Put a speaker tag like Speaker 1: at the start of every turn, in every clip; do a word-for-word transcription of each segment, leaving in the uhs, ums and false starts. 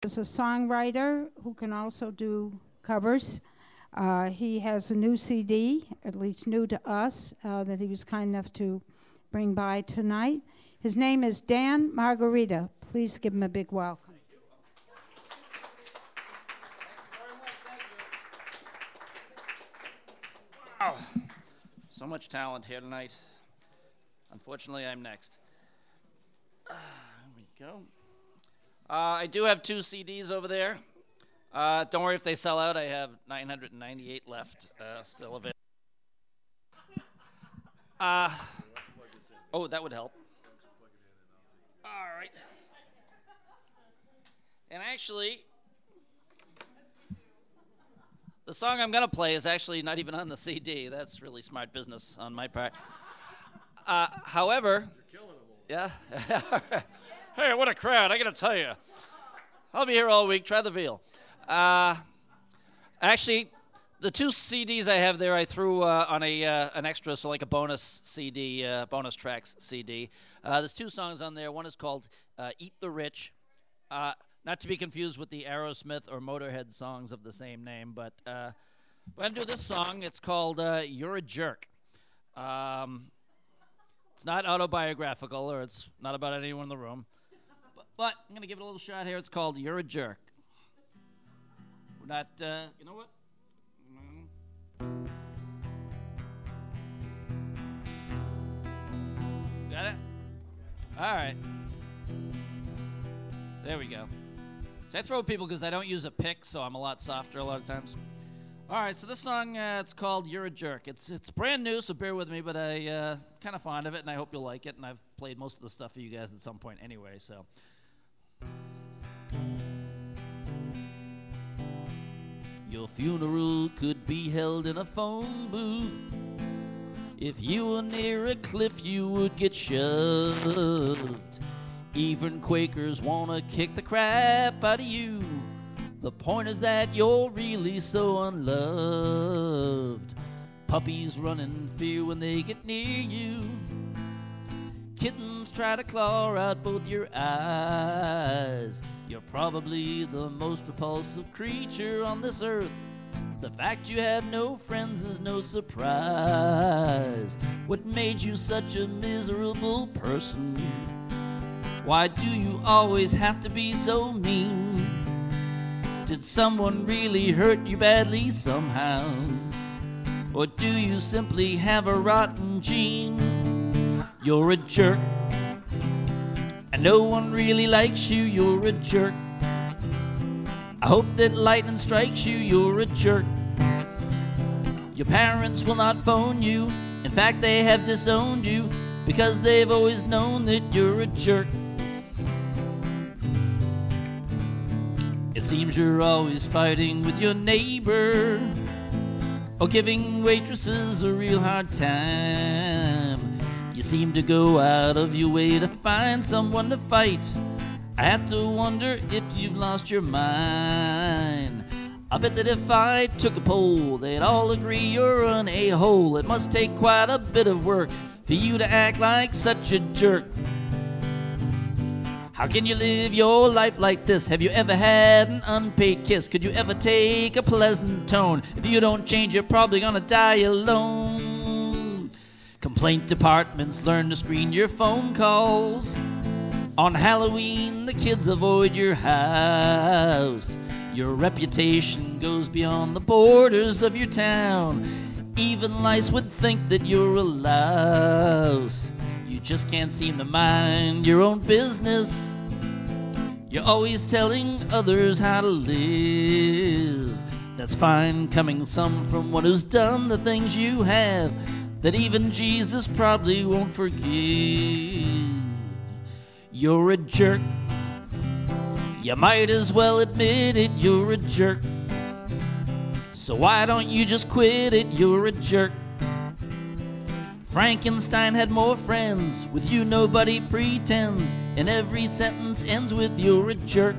Speaker 1: is a songwriter who can also do covers. Uh, he has a new C D, at least new to us, uh, that he was kind enough to bring by tonight. His name is Dan Margarita. Please give him a big welcome.
Speaker 2: Wow, so much talent here tonight. Unfortunately, I'm next. Uh, here we go. Uh, I do have two C Ds over there. Uh, don't worry if they sell out. I have nine hundred ninety-eight left, uh, still available. Uh, oh, that would help. All right. And actually, the song I'm going to play is actually not even on the C D. That's really smart business on my part. Uh, however, yeah. Hey, what a crowd, I got to tell you. I'll be here all week. Try the veal. Uh, actually, the two C Ds I have there, I threw uh, on a uh, an extra, so like a bonus C D, uh, bonus tracks C D. Uh, there's two songs on there. One is called uh, Eat the Rich. Uh, not to be confused with the Aerosmith or Motorhead songs of the same name, but uh, we're going to do this song. It's called uh, You're a Jerk. Um, it's not autobiographical, or it's not about anyone in the room. But, but I'm going to give it a little shot here. It's called You're a Jerk. We're not, uh, you know what? Got it? All right. There we go. So I throw people because I don't use a pick, so I'm a lot softer a lot of times. All right, so this song, uh, it's called You're a Jerk. It's it's brand new, so bear with me, but I uh, kind of fond of it, and I hope you'll like it, and I've played most of the stuff for you guys at some point anyway, so. Your funeral could be held in a phone booth. If you were near a cliff, you would get shoved. Even Quakers wanna kick the crap out of you. The point is that you're really so unloved. Puppies run in fear when they get near you. Kittens try to claw out both your eyes. You're probably the most repulsive creature on this earth. The fact you have no friends is no surprise. What made you such a miserable person? Why do you always have to be so mean? Did someone really hurt you badly somehow? Or do you simply have a rotten gene? You're a jerk, and no one really likes you. You're a jerk. I hope that lightning strikes you. You're a jerk. Your parents will not phone you. In fact, they have disowned you because they've always known that you're a jerk. It seems you're always fighting with your neighbor or giving waitresses a real hard time. You seem to go out of your way to find someone to fight. I have to wonder if you've lost your mind. I bet that if I took a poll, they'd all agree you're an a-hole. It must take quite a bit of work for you to act like such a jerk. How can you live your life like this? Have you ever had an unpaid kiss? Could you ever take a pleasant tone? If you don't change, you're probably gonna die alone. Complaint departments learn to screen your phone calls. On Halloween, the kids avoid your house. Your reputation goes beyond the borders of your town. Even lice would think that you're a louse. You just can't seem to mind your own business. You're always telling others how to live. That's fine coming some from one who's done the things you have that even Jesus probably won't forgive. You're a jerk. You might as well admit it, you're a jerk. So why don't you just quit it? You're a jerk. Frankenstein had more friends. With you nobody pretends. And every sentence ends with you're a jerk.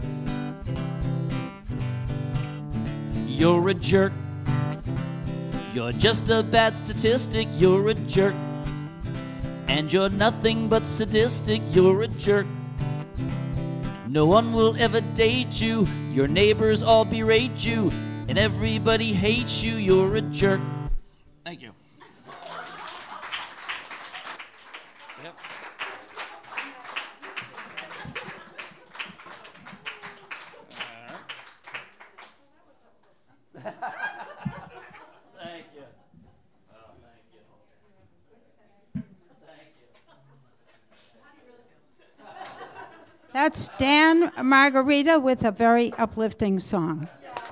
Speaker 2: You're a jerk. You're just a bad statistic. You're a jerk. And you're nothing but sadistic. You're a jerk. No one will ever date you. Your neighbors all berate you. And everybody hates you. You're a jerk. Thank you. Yep. Thank you. Oh, thank you. Thank you.
Speaker 1: That's Dan Margarita with a very uplifting song.